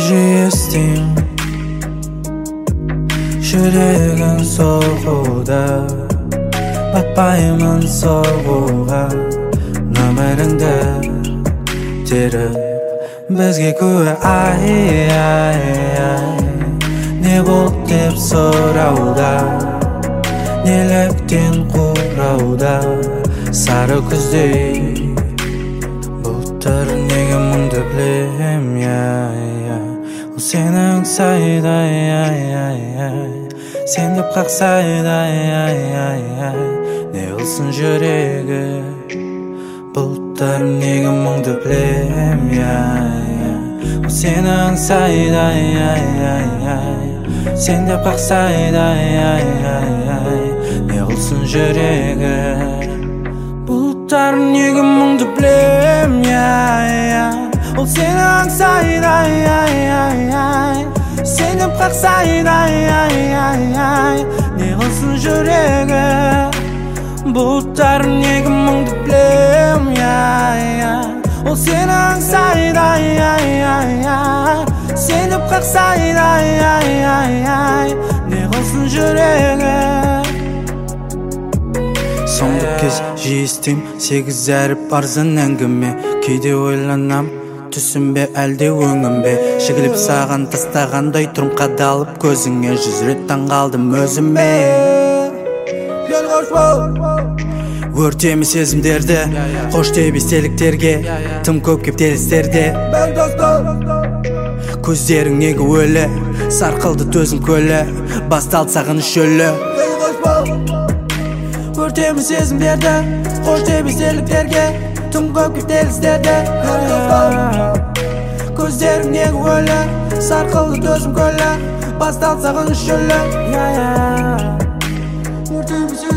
естим жүрегің соғуда, батпаймын соғуға, нөміріңді теріп бізге куә не болды деп сұрауда, неліктен құрауда сары күздей бұлттар неге мұңды білем, ол сенің сайдай, сен деп қақсайды, не қылсын жүрегі бұлттар неге мұңды білем, ол сенің сайдай, сен деп қақсайды, не қылсын жүрегі бұлттар неге мұңды білем, ол сенің сайдай, сен деп қақсайды, не қылсын жүрегі бұлттар неге мұңды білем, ол сенің сайдай, сен деп қақсайды, не қылсын жүрегі. Соңғы кез жиі естим сегіз әріп арзан әңгіме, кейде ойланам түсім бе әлде өңім бе, жігіліп саған тастағандай тұрым қадалып көзіңе, 100 рет таңғалдым өзіме. Өртемі сезімдерді, қош деп естеліктерге, тым көп кептелістерде. Көздерің неге өлі, сарқылды төзім көлі, басталды сағыныш шөлі. Өртемі сезімдерді, қош деп естеліктерге, тым көп кептелістерде. Көздерің неге өлі, сарқылды төзім көлі, басталды сағыныш шөлі.